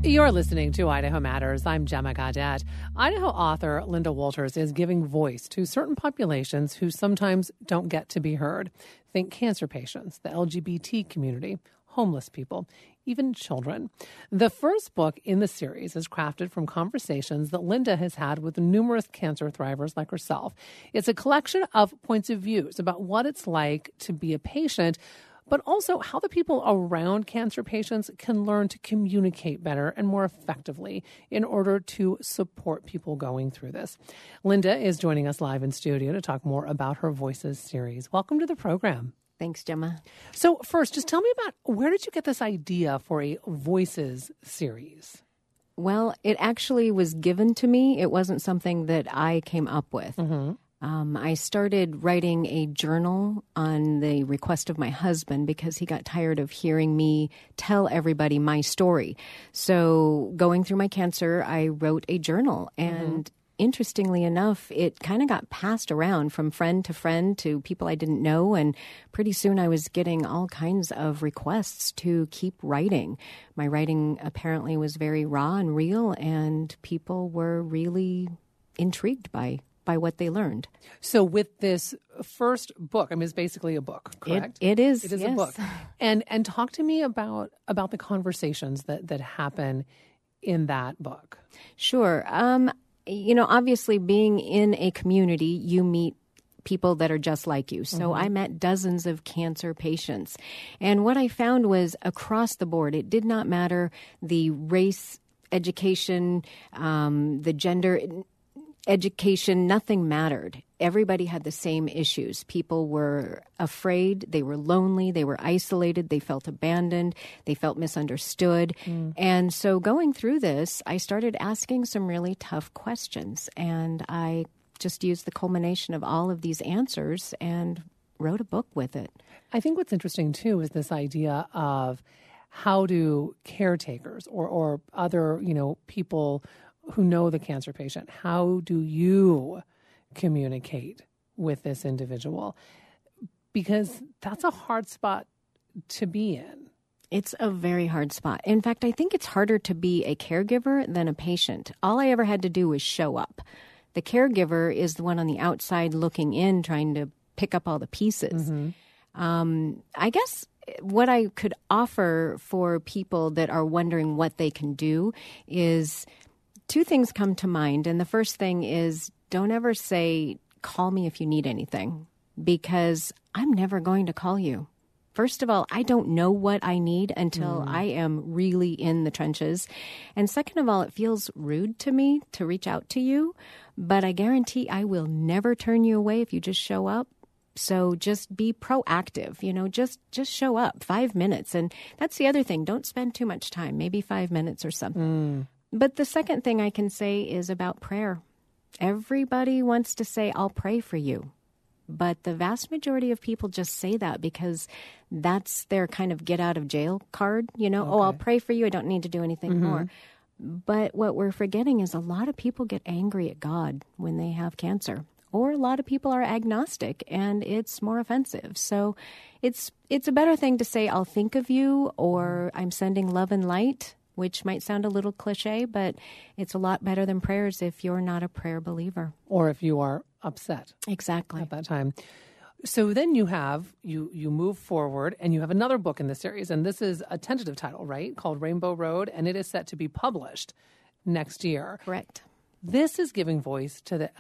You're listening to Idaho Matters. I'm Gemma Gaudette. Idaho author Linda Wolters is giving voice to certain populations who sometimes don't get to be heard. Think cancer patients, the LGBT community, homeless people, even children. The first book in the series is crafted from conversations that Linda has had with numerous cancer thrivers like herself. It's a collection of points of views about what it's like to be a patient, but also how the people around cancer patients can learn to communicate better and more effectively in order to support people going through this. Linda is joining us live in studio to talk more about her Voices series. Welcome to the program. Thanks, Gemma. So first, just tell me about where did you get this idea for a Voices series? Well, it actually was given to me. It wasn't something that I came up with. Mm-hmm. I started writing a journal on the request of my husband because he got tired of hearing me tell everybody my story. So going through my cancer, I wrote a journal. And interestingly enough, it kind of got passed around from friend to people I didn't know. And pretty soon I was getting all kinds of requests to keep writing. My writing apparently was very raw and real, and people were really intrigued by what they learned. So with this first book, I mean, it's basically a book, correct? It is. It is yes. a book. And talk to me about the conversations that happen in that book. Sure. Obviously being in a community, you meet people that are just like you. So I met dozens of cancer patients. And what I found was across the board, it did not matter the race, education, the gender, education, nothing mattered. Everybody had the same issues. People were afraid, they were lonely, they were isolated, they felt abandoned, they felt misunderstood. And so going through this, I started asking some really tough questions. And I just used the culmination of all of these answers and wrote a book with it. I think what's interesting, too, is this idea of how do caretakers or other, people who know the cancer patient, how do you communicate with this individual? Because that's a hard spot to be in. It's a very hard spot. In fact, I think it's harder to be a caregiver than a patient. All I ever had to do was show up. The caregiver is the one on the outside looking in, trying to pick up all the pieces. I guess what I could offer for people that are wondering what they can do is two things come to mind. And the first thing is, don't ever say, call me if you need anything, because I'm never going to call you. First of all, I don't know what I need until I am really in the trenches. And second of all, it feels rude to me to reach out to you, but I guarantee I will never turn you away if you just show up. So just be proactive, just show up 5 minutes. And that's the other thing. Don't spend too much time, maybe 5 minutes or something. But the second thing I can say is about prayer. Everybody wants to say, I'll pray for you. But the vast majority of people just say that because that's their kind of get out of jail card. Oh, I'll pray for you. I don't need to do anything more. But what we're forgetting is a lot of people get angry at God when they have cancer. Or a lot of people are agnostic, and it's more offensive. So it's a better thing to say, I'll think of you, or I'm sending love and light, which might sound a little cliche, but it's a lot better than prayers if you're not a prayer believer. Or if you are upset. Exactly. At that time. So then you move forward, and you have another book in the series, and this is a tentative title, right, called Rainbow Road, and it is set to be published next year. Correct. This is giving voice to the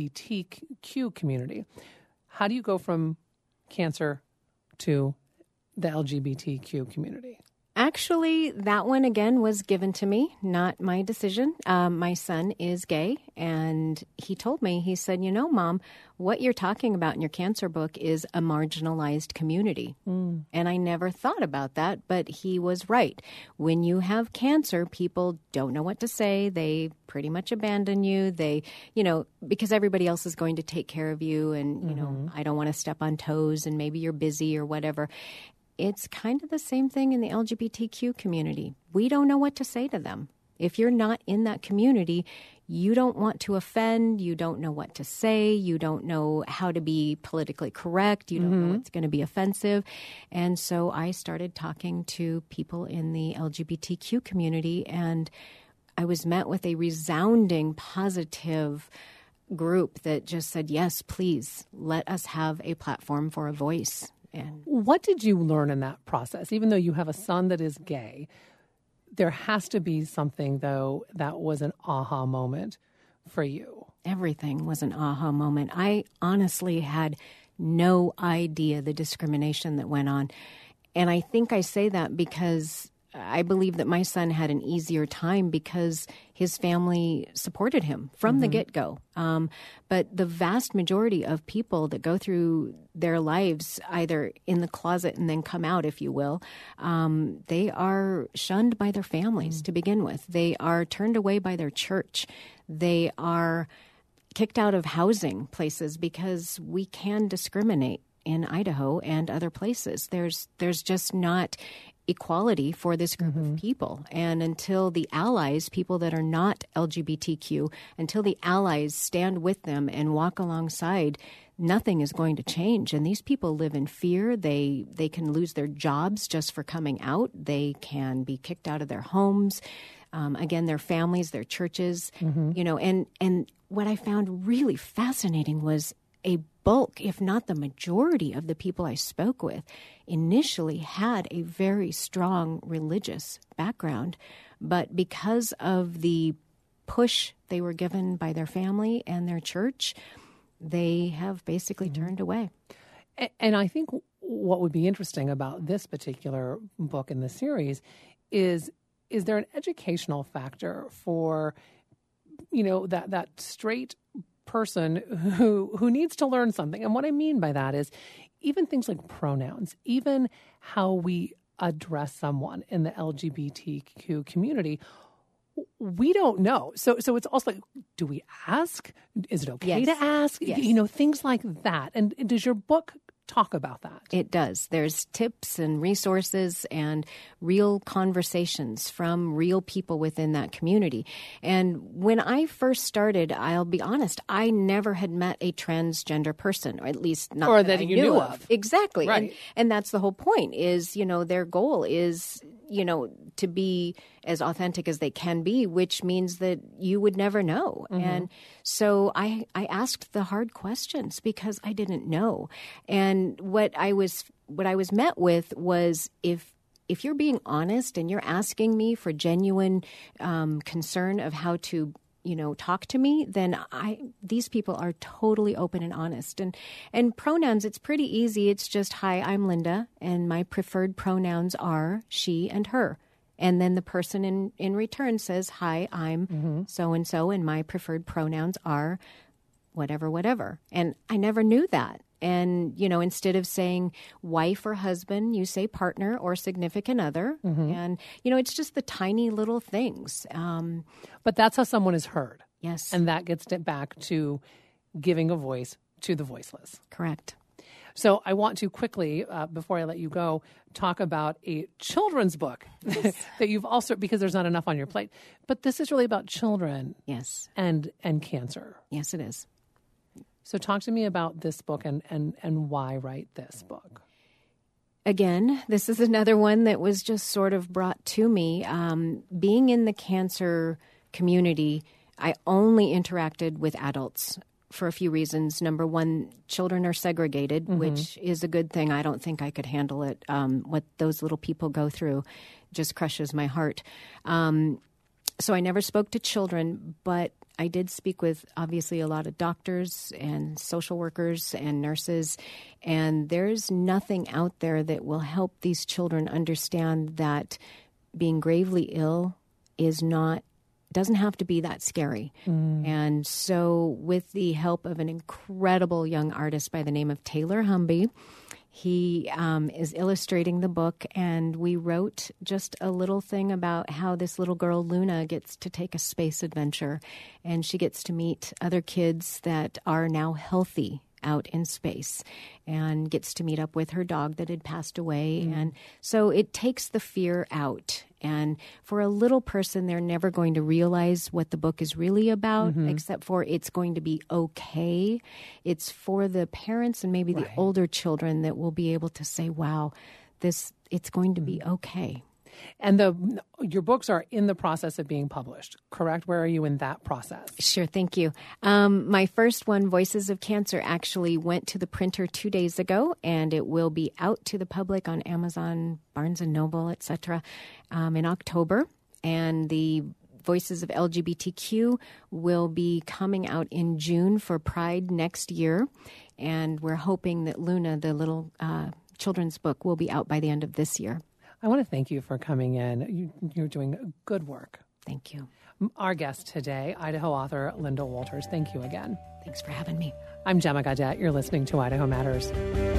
LGBTQ community. How do you go from cancer to the LGBTQ community? Actually, that one, again, was given to me, not my decision. My son is gay, and he told me, he said, Mom, what you're talking about in your cancer book is a marginalized community. And I never thought about that, but he was right. When you have cancer, people don't know what to say. They pretty much abandon you. They, because everybody else is going to take care of you, and, I don't want to step on toes, and maybe you're busy or whatever. It's kind of the same thing in the LGBTQ community. We don't know what to say to them. If you're not in that community, you don't want to offend, you don't know what to say, you don't know how to be politically correct, you don't know what's going to be offensive. And so I started talking to people in the LGBTQ community, and I was met with a resounding positive group that just said, yes, please, let us have a platform for a voice. And what did you learn in that process? Even though you have a son that is gay, there has to be something, though, that was an aha moment for you. Everything was an aha moment. I honestly had no idea the discrimination that went on. And I think I say that because I believe that my son had an easier time because his family supported him from the get-go. But the vast majority of people that go through their lives either in the closet and then come out, if you will, they are shunned by their families to begin with. They are turned away by their church. They are kicked out of housing places because we can discriminate in Idaho and other places. There's just not equality for this group of people. And until the allies, people that are not LGBTQ, until the allies stand with them and walk alongside, nothing is going to change. And these people live in fear. They can lose their jobs just for coming out. They can be kicked out of their homes. Again, their families, their churches, and what I found really fascinating was a bulk, if not the majority of the people I spoke with initially had a very strong religious background. But because of the push they were given by their family and their church, they have basically turned away. And I think what would be interesting about this particular book in the series is there an educational factor for, that straight person who needs to learn something? And what I mean by that is even things like pronouns, even how we address someone in the LGBTQ community, we don't know. So it's also like, do we ask? Is it okay to ask? Yes. Things like that. And does your book talk about that? It does. There's tips and resources and real conversations from real people within that community. And when I first started, I'll be honest, I never had met a transgender person, or at least not or that that I you knew of. Exactly. Right. And that's the whole point is, their goal is, to be as authentic as they can be, which means that you would never know. And so I asked the hard questions because I didn't know. And what I was met with was if you're being honest and you're asking me for genuine concern of how to talk to me, then these people are totally open and honest. And pronouns, it's pretty easy. It's just, hi, I'm Linda, and my preferred pronouns are she and her. And then the person in return says, hi, I'm so-and-so, and my preferred pronouns are whatever, whatever. And I never knew that. And, instead of saying wife or husband, you say partner or significant other. And, it's just the tiny little things. But that's how someone is heard. Yes. And that gets it back to giving a voice to the voiceless. Correct. So I want to quickly, before I let you go, talk about a children's book that you've also, because there's not enough on your plate. But this is really about children. Yes. And cancer. Yes, it is. So talk to me about this book and why write this book. Again, this is another one that was just sort of brought to me. Being in the cancer community, I only interacted with adults for a few reasons. Number one, children are segregated, which is a good thing. I don't think I could handle it. What those little people go through just crushes my heart. So I never spoke to children, but I did speak with, obviously, a lot of doctors and social workers and nurses, and there's nothing out there that will help these children understand that being gravely ill doesn't have to be that scary. And so with the help of an incredible young artist by the name of Taylor Humby, he is illustrating the book, and we wrote just a little thing about how this little girl, Luna, gets to take a space adventure, and she gets to meet other kids that are now healthy out in space and gets to meet up with her dog that had passed away. And so it takes the fear out. And for a little person, they're never going to realize what the book is really about, except for it's going to be okay. It's for the parents and maybe the older children that will be able to say, wow, it's going to be okay. And your books are in the process of being published, correct? Where are you in that process? Sure, thank you. My first one, Voices of Cancer, actually went to the printer 2 days ago, and it will be out to the public on Amazon, Barnes & Noble, etc., in October. And the Voices of LGBTQ will be coming out in June for Pride next year. And we're hoping that Luna, the little children's book, will be out by the end of this year. I want to thank you for coming in. You're doing good work. Thank you. Our guest today, Idaho author Linda Wolters. Thank you again. Thanks for having me. I'm Gemma Gaudette. You're listening to Idaho Matters.